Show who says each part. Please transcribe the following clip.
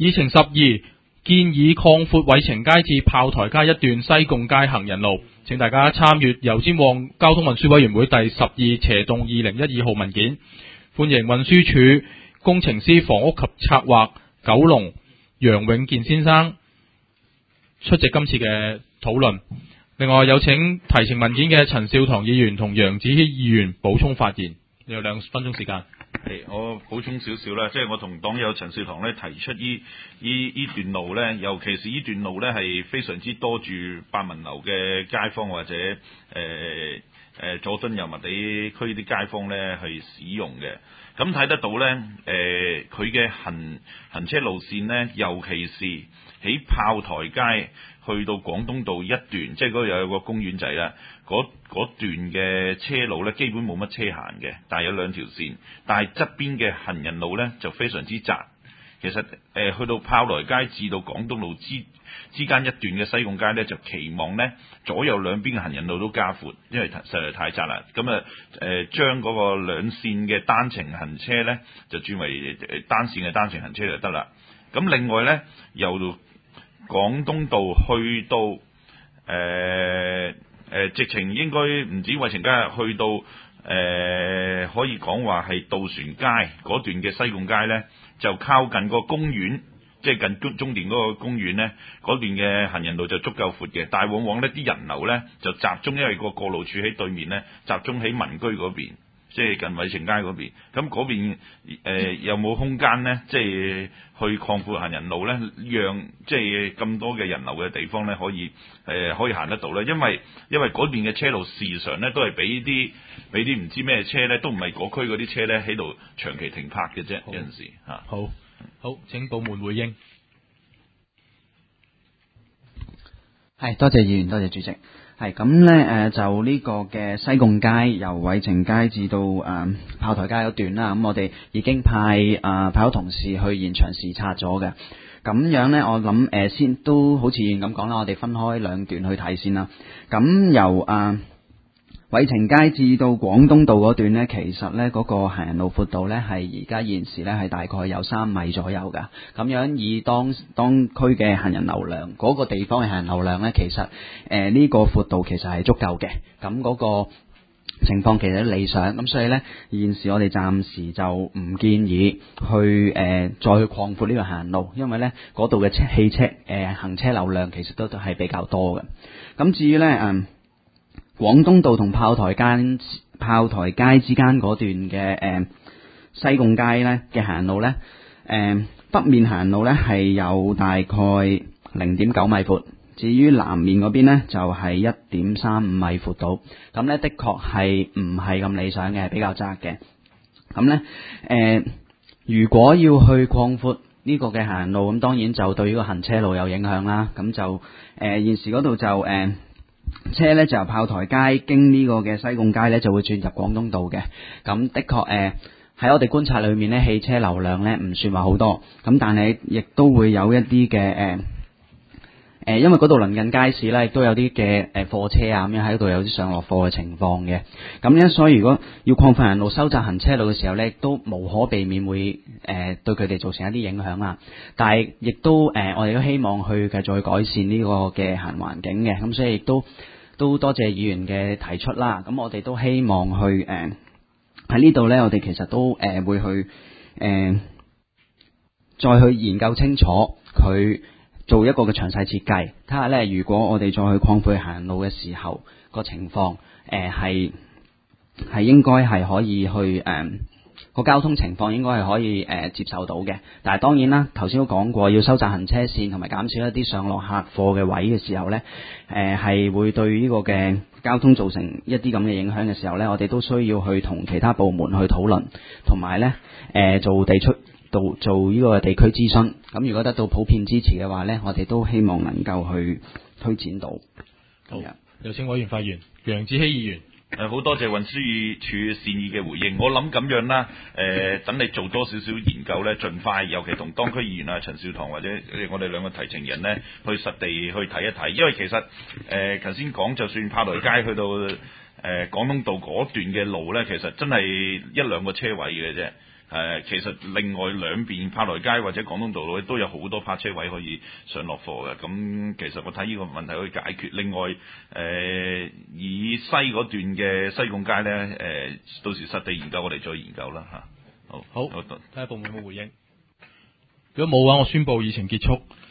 Speaker 1: 議程12建議擴闊偉晴街至炮台街一段西貢街行人路，請大家參閱油尖旺交通運輸委員會第12/2012號文件。歡迎運輸署工程師房屋及策劃九龍楊永健先生出席今次嘅討論。另外有請提呈文件嘅陳少棠議員同楊子希議員補充發言，你有2分鐘時間。
Speaker 2: 我補充少少啦，即係我同黨友陳少棠咧提出呢段路咧，尤其是呢段路咧係非常之多住百文樓嘅街坊或者佐敦油麻地區啲街坊咧去使用嘅。咁睇得到咧，佢嘅行車路線咧，尤其是喺炮台街去到廣東道一段，即係嗰度有個公園仔啦，嗰段嘅車路咧基本冇乜車行嘅，但係有2條線，但係側邊嘅行人路咧就非常之窄。其實去到炮台街至到廣東路之間一段嘅西貢街咧，就期望咧左右兩邊嘅行人路都加闊，因為實在太窄啦。咁將嗰個2線嘅單程行車咧就轉為單線嘅單程行車就得啦。咁另外咧由廣東道去到直情應該唔止偉晴街，去到可以講話係渡船街嗰段嘅西貢街咧，就靠近個公園，即係近中電嗰個公園咧，嗰段嘅行人路就足夠闊嘅。但係往往呢啲人流咧就集中，因為個過路處喺對面咧，集中喺民居嗰邊，即係近偉晴街嗰邊。咁嗰邊有冇空間咧？即係去擴闊行人路咧，讓即係咁多嘅人流嘅地方咧，可以行得到咧。因為嗰邊嘅車路時常咧都係俾啲唔知咩車咧，都唔係嗰區嗰啲車咧喺度長期停泊嘅啫。有陣時嚇。
Speaker 1: 好，請部門回應。
Speaker 3: 係，多謝議員，多謝主席。係咁咧，就呢個嘅西貢街由偉晴街至到炮台街嗰段啦，咁我哋已經派派咗同事去現場視察咗嘅。咁樣咧，我諗先都好似議員咁講啦，我哋分開2段去睇先啦。咁由偉晴街至到廣東道嗰段呢，其實呢嗰個行人路闊度呢，係而家現時呢係大概有3米左右噶。咁樣以當區嘅行人流量，嗰個地方嘅行人流量呢，其實呢個闊度其實係足夠嘅。咁嗰個情況其實理想。咁所以呢，現時我哋暫時就唔建議去再去擴闊呢個行人路，因為呢嗰度嘅汽車行車流量其實都係比較多嘅。咁至於呢廣東道同炮台街之間嗰段嘅西貢街咧嘅行人路咧，北面行人路咧係有大概0.9米闊，至於南面嗰邊咧就係1.35米闊到。咁咧的確係唔係咁理想嘅，比較窄嘅。咁咧如果要去擴闊呢個嘅行人路，咁當然就對呢個行車路有影響啦。咁就現時嗰度就車咧就由炮台街經呢個嘅西貢街咧就會轉入廣東道嘅。咁的確喺我哋觀察裏面咧，汽車流量咧唔算話好多，咁但係亦都會有一啲嘅因為嗰度鄰近街市咧，亦都有啲嘅貨車啊咁樣喺度有啲上落貨嘅情況嘅。咁咧所以如果要擴闊行人路、收窄行車路嘅時候咧，都無可避免會對佢哋造成一啲影響啦。但係亦都我哋都希望去繼續去改善呢個嘅行環境嘅。咁所以亦都多謝議員嘅提出啦。咁我哋都希望去喺呢度咧，我哋其實都會去再去研究清楚佢做一個嘅詳細設計，睇下咧，如果我哋再去擴闊行人路嘅時候，個情況係應該係可以去個交通情況應該係可以接受到嘅。但係當然啦，頭先都講過，要收窄行車線同埋減少一啲上落客貨嘅位嘅時候咧，係會對呢個嘅交通造成一啲咁嘅影響嘅時候咧，我哋都需要去同其他部門去討論，同埋咧做呢個地區諮詢。咁如果得到普遍支持嘅話呢，我哋都希望能夠去推展到。
Speaker 1: 好，有請委員發言。楊子希議員。
Speaker 2: 好多謝運輸署善意嘅回應。我諗咁樣啦，等你做多少少研究呢，盡快，尤其同當區議員啊陳少棠或者我哋2個提呈人呢，去實地去睇一睇。因為其實頭先講，就算炮台街去到廣東道嗰段嘅路呢，其實真係1-2個車位嘅啫。 其實另外兩邊炮台街或者廣東道路都有好多泊車位可以上落貨嘅。咁其實我睇呢個問題可以解決。另外以西嗰段嘅西貢街呢，到時實地研究我哋再研究啦嚇。好，
Speaker 1: 睇下部門有冇回應。如果冇嘅話，我宣佈議程結束。